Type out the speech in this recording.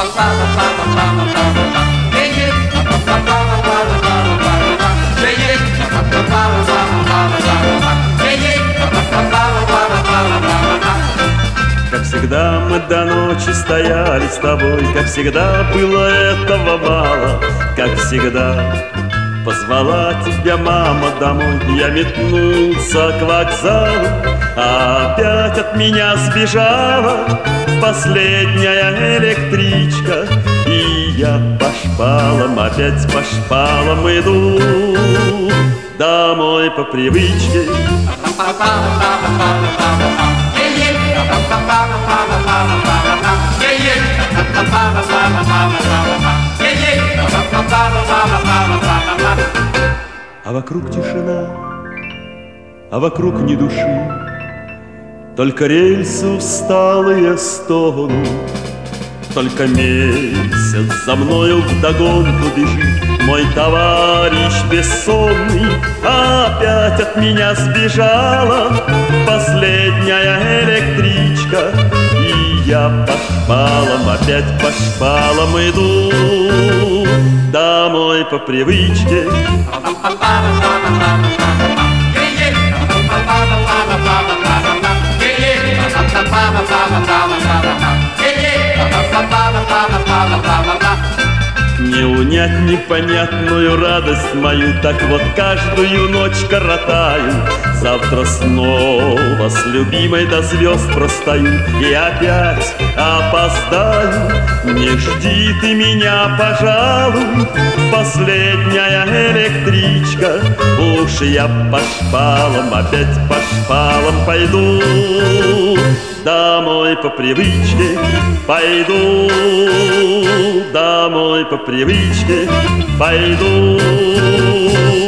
Как всегда мы до ночи стояли с тобой, как всегда было этого мало, как всегда позвала тебя мама домой. Я метнулся к вокзалу, а опять от меня сбежала последняя электричка. И я по шпалам, опять по шпалам иду домой по привычке. А вокруг тишина, а вокруг ни души, только рельсы усталые стонут, только месяц за мною вдогонку бежит мой товарищ бессонный. Опять от меня сбежала последняя электричка. И я по шпалам, опять по шпалам иду домой по привычке. Не унять непонятную радость мою, так вот каждую ночь коротаю. Завтра снова с любимой до звезд простою и опять опоздаю. Не жди ты меня, пожалуй, последняя электричка. Уж я по шпалам, опять по шпалам пойду домой по привычке. Пойду домой по привычке. Пойду